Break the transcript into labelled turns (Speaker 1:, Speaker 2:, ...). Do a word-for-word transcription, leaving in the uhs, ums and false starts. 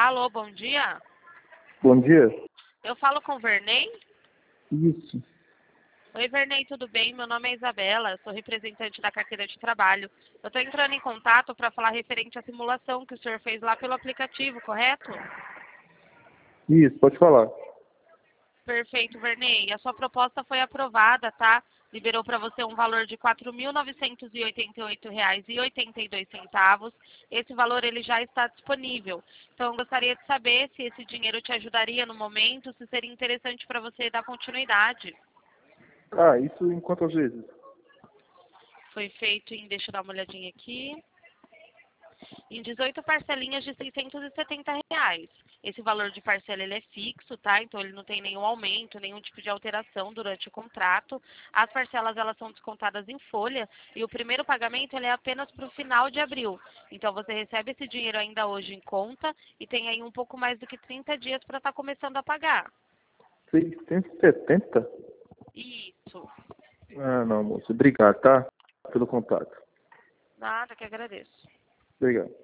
Speaker 1: Alô, bom dia.
Speaker 2: Bom dia.
Speaker 1: Eu falo com o Vernei?
Speaker 2: Isso.
Speaker 1: Oi, Vernei, tudo bem? Meu nome é Isabela, eu sou representante da carteira de trabalho. Eu estou entrando em contato para falar referente à simulação que o senhor fez lá pelo aplicativo, correto?
Speaker 2: Isso, pode falar.
Speaker 1: Perfeito, Vernei. A sua proposta foi aprovada, tá? Liberou para você um valor de quatro mil novecentos e oitenta e oito reais e oitenta e dois centavos. Esse valor ele já está disponível. Então, eu gostaria de saber se esse dinheiro te ajudaria no momento, se seria interessante para você dar continuidade.
Speaker 2: Ah, isso em quantas vezes?
Speaker 1: Foi feito em, deixa eu dar uma olhadinha aqui, em dezoito parcelinhas de seiscentos e setenta reais. Esse valor de parcela ele é fixo, tá? Então ele não tem nenhum aumento, nenhum tipo de alteração durante o contrato. As parcelas elas são descontadas em folha e o primeiro pagamento ele é apenas para o final de abril. Então você recebe esse dinheiro ainda hoje em conta e tem aí um pouco mais do que trinta dias para estar começando a pagar.
Speaker 2: seiscentos e setenta?
Speaker 1: Isso.
Speaker 2: Ah, não, moço. Obrigado, tá? Pelo contato.
Speaker 1: Nada, que agradeço.
Speaker 2: Obrigado.